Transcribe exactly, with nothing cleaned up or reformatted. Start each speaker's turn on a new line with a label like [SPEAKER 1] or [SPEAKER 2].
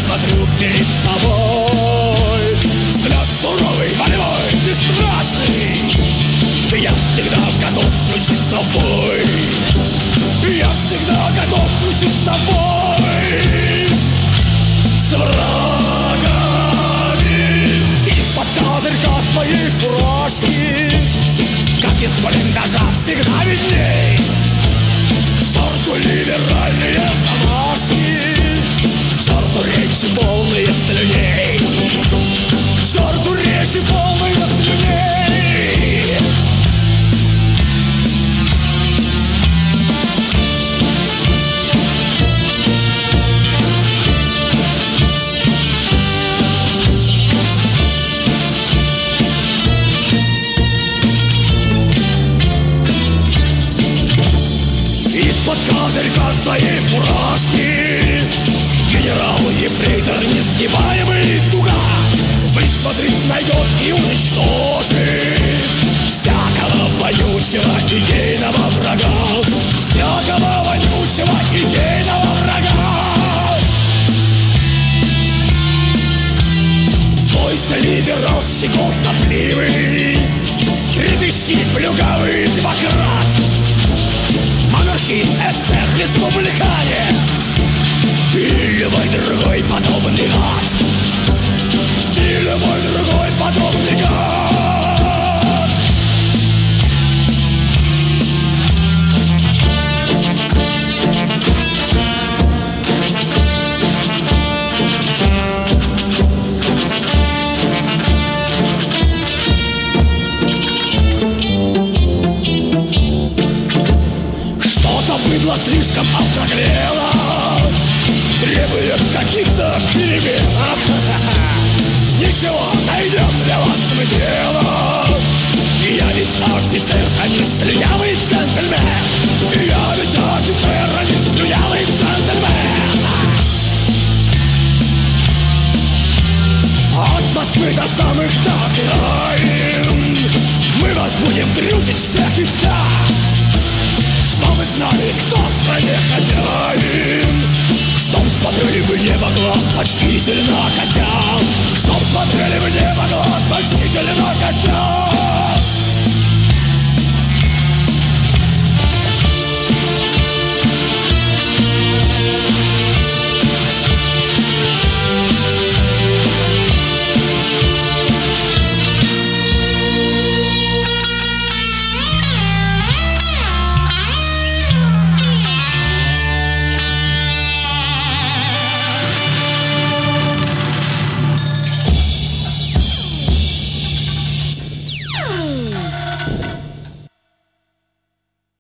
[SPEAKER 1] смотрю перед собой. Взгляд суровый, волевой, бесстрашный. Я всегда готов включиться в бой. Я всегда готов включиться в бой с врагами. Из-под козырька своей фуражки, как из блиндажа, всегда видней. К черту либеральные замашки, к черту речи полные слюней, к черту речи полные слюней. Из-под козырька своей фуражки генерал-ефрейтор несгибаемый Дуга высмотрит, найдет и уничтожит всякого вонючего идейного врага, всякого вонючего идейного врага. Бойся, либерал, щегол сопливый, трепещи, плюгавый демократ, монархист, эсер, республиканец и любой другой подобный гад, и любой другой подобный гад. Быдло слишком обнаглело, требует каких-то перемен. Ничего, найдем для вас мы дело. Я ведь офицер, а не слюнявый джентльмен. Я ведь офицер, а не слюнявый джентльмен. От Москвы до самых до окраин мы вас будем дрючить всех и вся, чтоб вы знали, кто в стране хозяин, чтоб смотрели в небо глаз почтительно кося, чтоб смотрели в небо глаз почтительно кося.